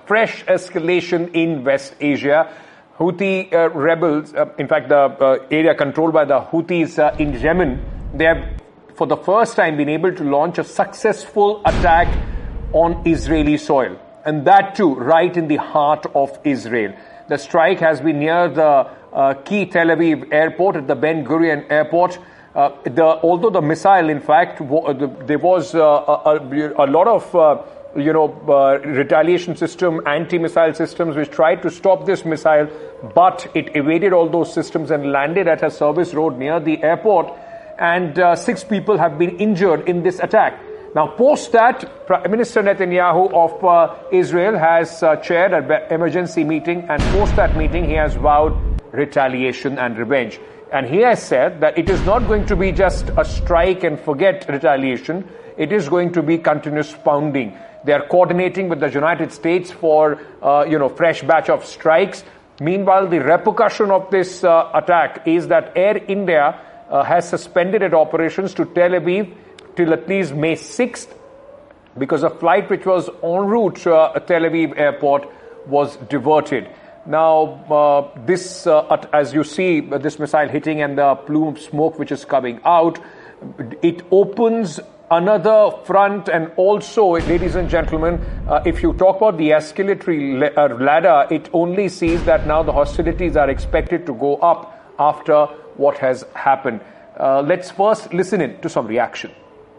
fresh escalation in West Asia. Houthi rebels, in fact, the area controlled by the Houthis in Yemen, they have for the first time been able to launch a successful attack on Israeli soil. And that too, right in the heart of Israel. The strike has been near the key Tel Aviv airport, at the Ben Gurion airport. Although the missile, in fact, there was a lot of retaliation system, anti-missile systems which tried to stop this missile, but it evaded all those systems and landed at a service road near the airport, and 6 people have been injured in this attack. Now, post that, Prime Minister Netanyahu of Israel has chaired an emergency meeting, and post that meeting he has vowed retaliation and revenge. And he has said that it is not going to be just a strike and forget retaliation, it is going to be continuous pounding. They are coordinating with the United States for, fresh batch of strikes. Meanwhile, the repercussion of this attack is that Air India has suspended its operations to Tel Aviv till at least May 6th because a flight which was en route to Tel Aviv airport was diverted. Now, this, as you see, this missile hitting and the plume of smoke which is coming out, it opens another front. And also, ladies and gentlemen, if you talk about the escalatory ladder, it only sees that now the hostilities are expected to go up after what has happened. Let's first listen in to some reaction.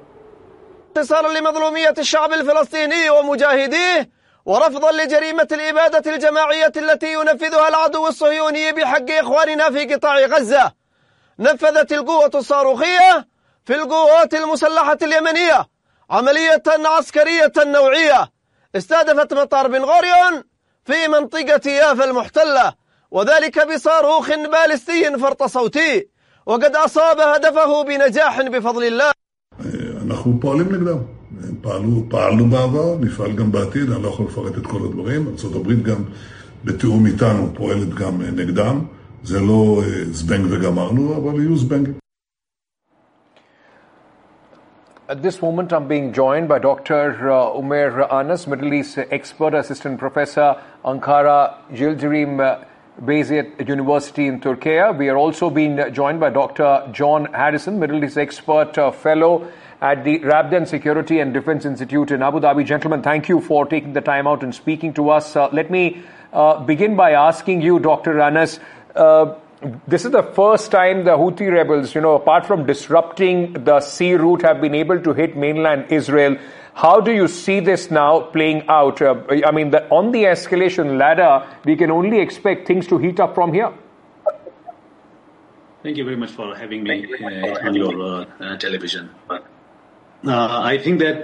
انتصارا لمظلومية الشعب الفلسطيني ومجاهديه ورفضا لجريمة الإبادة الجماعية التي ينفذها العدو الصهيوني بحق إخواننا في قطاع غزة. نفذت القوة الصاروخية في القوات المسلحة اليمنية عملية عسكرية نوعية استهدفت مطار بن غوريون في منطقة يافا المحتلة، وذلك بصاروخ باليستي فرط صوتي، وقد أصاب هدفه بنجاح بفضل الله. אנחנו פועלים נגדם. פעלנו בעבר, נפעל גם בעתיד, אני לא יכול לפרט את כל הדברים. ארצות הברית גם בתיאום איתנו פועלת גם נגדם. זה לא זבנג וגמרנו, אבל יהיו זבנגים. At this moment, I'm being joined by Dr. Umair Anas, Middle East expert, assistant professor, Ankara Yildirim Beyazıt University in Turkey. We are also being joined by Dr. John Harrison, Middle East expert, fellow at the Rabdan Security and Defense Institute in Abu Dhabi. Gentlemen, thank you for taking the time out and speaking to us. Let me begin by asking you, Dr. Anas, this is the first time the Houthi rebels, apart from disrupting the sea route, have been able to hit mainland Israel. How do you see this now playing out? On the escalation ladder, we can only expect things to heat up from here. Thank you very much for having me on your television. I think that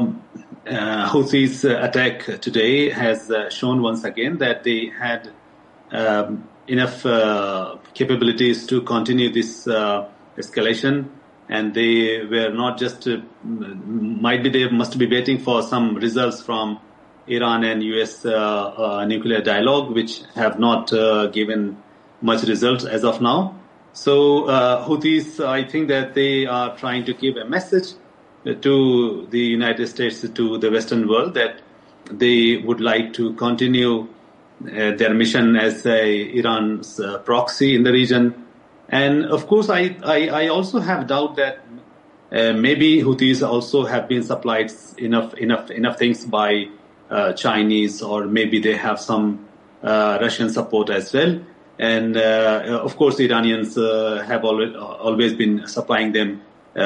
Houthis' attack today has shown once again that they had enough capabilities to continue this escalation, and they were not just they must be waiting for some results from Iran and US nuclear dialogue, which have not given much results as of now. So Houthis, I think that they are trying to give a message to the United States, to the Western world, that they would like to continue their mission as Iran's proxy in the region. And of course, I also have doubt that maybe Houthis also have been supplied enough things by Chinese, or maybe they have some Russian support as well. And of course, the Iranians have always been supplying them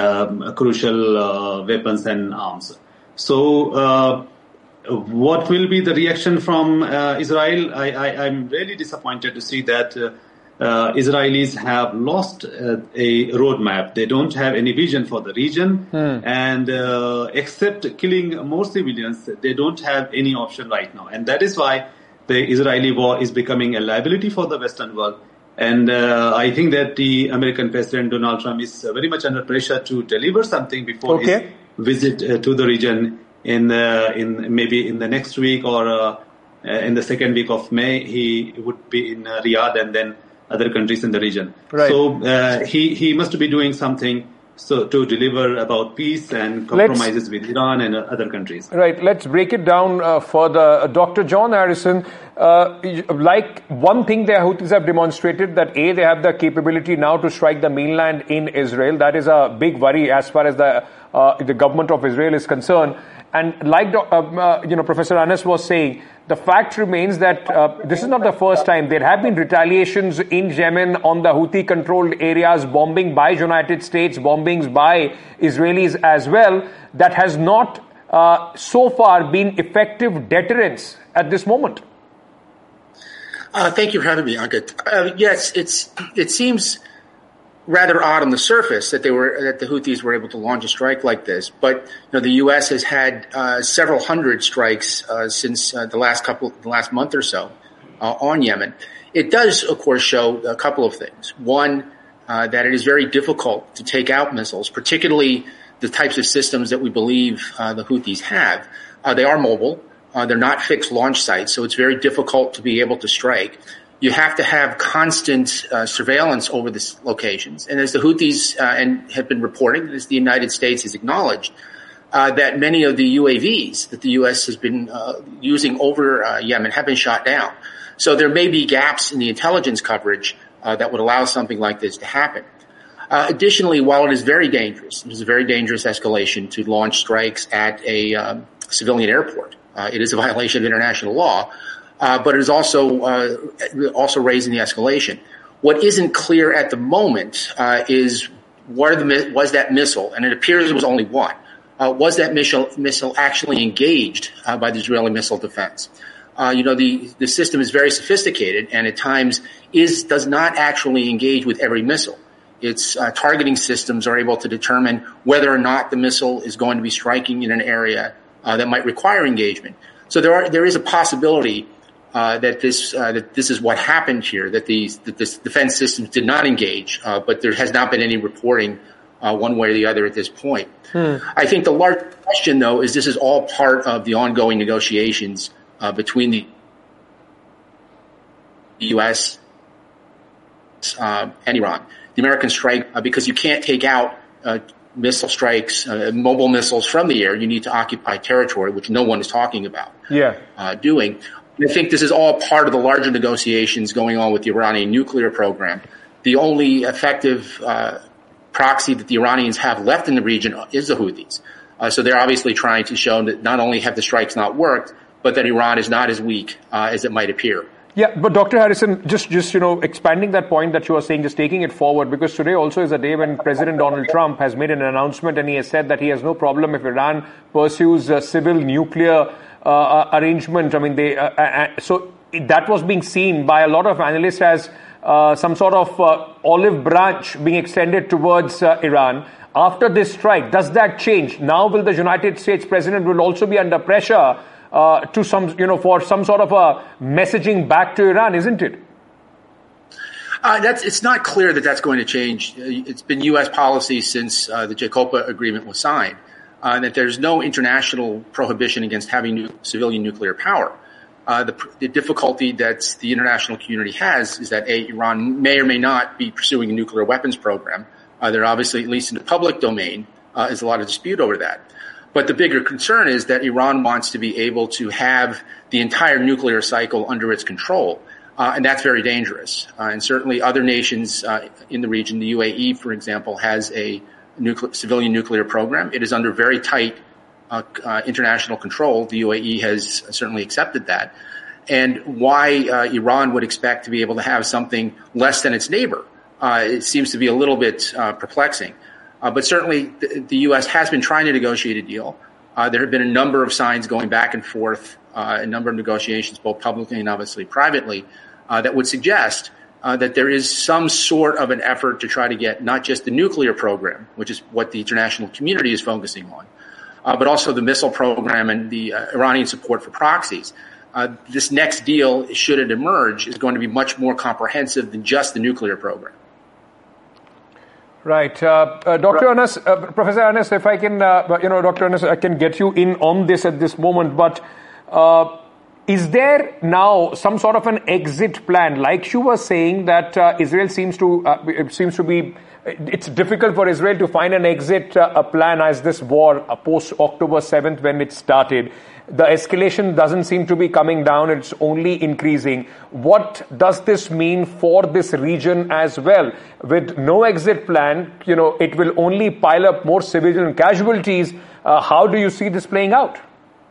crucial weapons and arms. So what will be the reaction from Israel? I'm really disappointed to see that Israelis have lost a roadmap. They don't have any vision for the region, and except killing more civilians, they don't have any option right now. And that is why the Israeli war is becoming a liability for the Western world. And I think that the American President Donald Trump is very much under pressure to deliver something before his visit to the region in maybe in the next week, or in the second week of May. He would be in Riyadh and then other countries in the region. Right. So he must be doing something to deliver about peace and compromises with Iran and other countries. Right. Let's break it down further. Dr. John Harrison, like one thing the Houthis have demonstrated that they have the capability now to strike the mainland in Israel. That is a big worry as far as the government of Israel is concerned. And like Professor Anas was saying, the fact remains that this is not the first time. There have been retaliations in Yemen on the Houthi-controlled areas, bombing by United States, bombings by Israelis as well. That has not so far been effective deterrents at this moment. Thank you for having me, Ankit. Yes, it seems rather odd on the surface that the Houthis were able to launch a strike like this, but the U.S. has had several hundred strikes since the last month or so on Yemen. It does, of course, show a couple of things. One, that it is very difficult to take out missiles, particularly the types of systems that we believe the Houthis have. They are mobile. They're not fixed launch sites, so it's very difficult to be able to strike. You have to have constant surveillance over these locations. And as the Houthis have been reporting, as the United States has acknowledged, that many of the UAVs that the U.S. has been using over Yemen have been shot down. So there may be gaps in the intelligence coverage that would allow something like this to happen. Additionally, while it is very dangerous, it is a very dangerous escalation to launch strikes at a civilian airport. It is a violation of international law. But it is also raising the escalation. What isn't clear at the moment is was that missile, and it appears it was only one, was that missile actually engaged by the Israeli missile defense? The system is very sophisticated, and at times does not actually engage with every missile. Its targeting systems are able to determine whether or not the missile is going to be striking in an area that might require engagement. So there is a possibility that this is what happened here, that this defense systems did not engage, but there has not been any reporting one way or the other at this point. I think the large question, though, is this is all part of the ongoing negotiations between the U.S. And Iran. The American strike, because you can't take out missile strikes, mobile missiles from the air, you need to occupy territory, which no one is talking about doing. I think this is all part of the larger negotiations going on with the Iranian nuclear program. The only effective proxy that the Iranians have left in the region is the Houthis. So they're obviously trying to show that not only have the strikes not worked, but that Iran is not as weak as it might appear. Yeah, but Dr. Harrison, just expanding that point that you were saying, just taking it forward, because today also is a day when President Donald Trump has made an announcement, and he has said that he has no problem if Iran pursues a civil nuclear arrangement. I mean, so that was being seen by a lot of analysts as some sort of olive branch being extended towards Iran. After this strike, does that change? Now will the United States president will also be under pressure for some sort of a messaging back to Iran, isn't it? It's not clear that that's going to change. It's been U.S. policy since the JCPOA agreement was signed, that there's no international prohibition against having civilian nuclear power. The difficulty that the international community has is that Iran may or may not be pursuing a nuclear weapons program. There obviously, at least in the public domain, is a lot of dispute over that. But the bigger concern is that Iran wants to be able to have the entire nuclear cycle under its control, and that's very dangerous. And certainly other nations in the region, the UAE, for example, has a civilian nuclear program. It is under very tight international control. The UAE has certainly accepted that. And why Iran would expect to be able to have something less than its neighbor, it seems to be a little bit perplexing. But certainly the U.S. has been trying to negotiate a deal. There have been a number of signs going back and forth, a number of negotiations, both publicly and obviously privately, that would suggest that there is some sort of an effort to try to get not just the nuclear program, which is what the international community is focusing on, but also the missile program and the Iranian support for proxies. This next deal, should it emerge, is going to be much more comprehensive than just the nuclear program. Right. Dr. Anas, Professor Anas, if I can, Dr. Anas, I can get you in on this at this moment, but is there now some sort of an exit plan? Like you were saying that Israel seems to be it's difficult for Israel to find an exit plan as this war post October 7th when it started. The escalation doesn't seem to be coming down. It's only increasing. What does this mean for this region as well? With no exit plan, it will only pile up more civilian casualties. How do you see this playing out?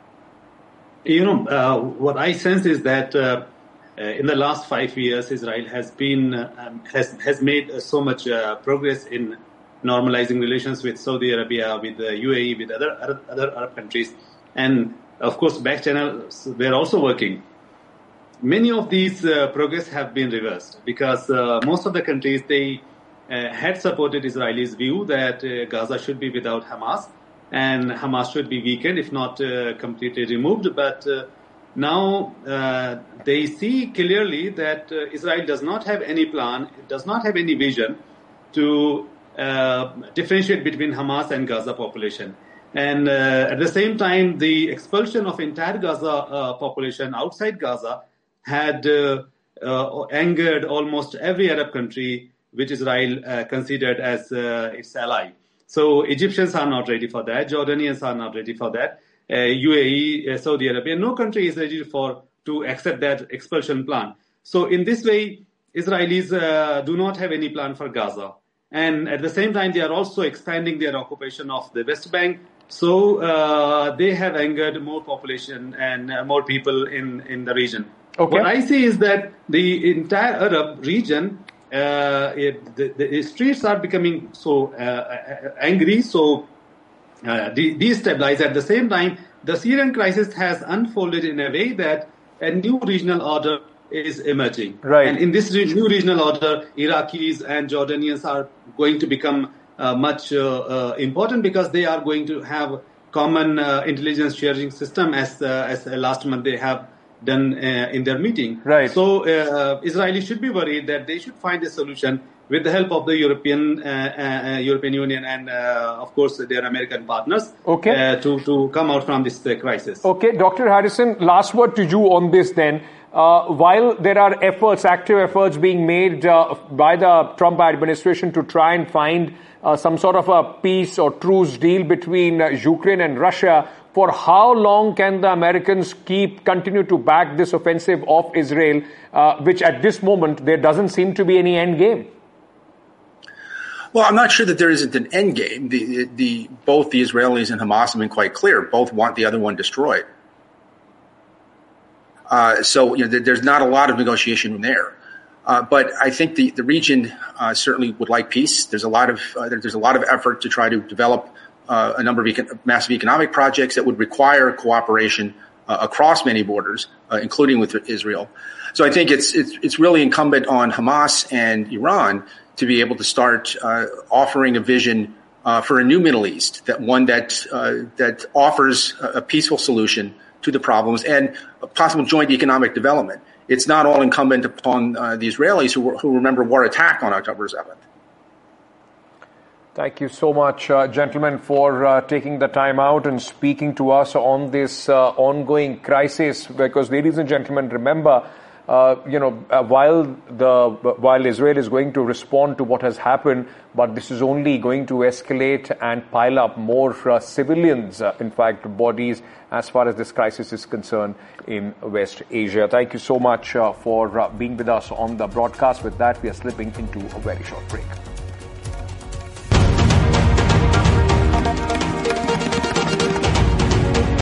What I sense is that in the last 5 years, Israel has been has made so much progress in normalizing relations with Saudi Arabia, with the UAE, with other Arab countries, and of course, back channels were also working. Many of these progress have been reversed because most of the countries, they had supported Israelis' view that Gaza should be without Hamas and Hamas should be weakened, if not completely removed. But now they see clearly that Israel does not have any plan, it does not have any vision to differentiate between Hamas and Gaza population. And at the same time, the expulsion of entire Gaza population outside Gaza had angered almost every Arab country which Israel considered as its ally. So Egyptians are not ready for that. Jordanians are not ready for that. UAE, Saudi Arabia, no country is ready to accept that expulsion plan. So in this way, Israelis do not have any plan for Gaza. And at the same time, they are also expanding their occupation of the West Bank. So they have angered more population and more people in the region. Okay. What I see is that the entire Arab region, the streets are becoming so angry, so destabilized. At the same time, the Syrian crisis has unfolded in a way that a new regional order is emerging. Right. And in this new regional order, Iraqis and Jordanians are going to become much important because they are going to have common intelligence sharing system as last month they have done in their meeting. Right. So Israelis should be worried that they should find a solution with the help of the European Union and of course their American partners. Okay. To come out from this crisis. Okay, Dr. Harrison, last word to you on this then. While there are active efforts being made by the Trump administration to try and find some sort of a peace or truce deal between Ukraine and Russia, for how long can the Americans continue to back this offensive of Israel, which at this moment there doesn't seem to be any end game? Well, I'm not sure that there isn't an end game. Both the Israelis and Hamas have been quite clear. Both want the other one destroyed. So there's not a lot of negotiation there. But I think the region certainly would like peace. There's a lot of effort to try to develop a number of massive economic projects that would require cooperation across many borders, including with Israel. So I think it's really incumbent on Hamas and Iran to be able to start offering a vision for a new Middle East, that offers a peaceful solution to the problems and a possible joint economic development. It's not all incumbent upon the Israelis who remember war attack on October 7th. Thank you so much, gentlemen, for taking the time out and speaking to us on this ongoing crisis. Because, ladies and gentlemen, remember, while Israel is going to respond to what has happened, but this is only going to escalate and pile up more civilians, in fact, bodies, as far as this crisis is concerned in West Asia. Thank you so much for being with us on the broadcast. With that, we are slipping into a very short break.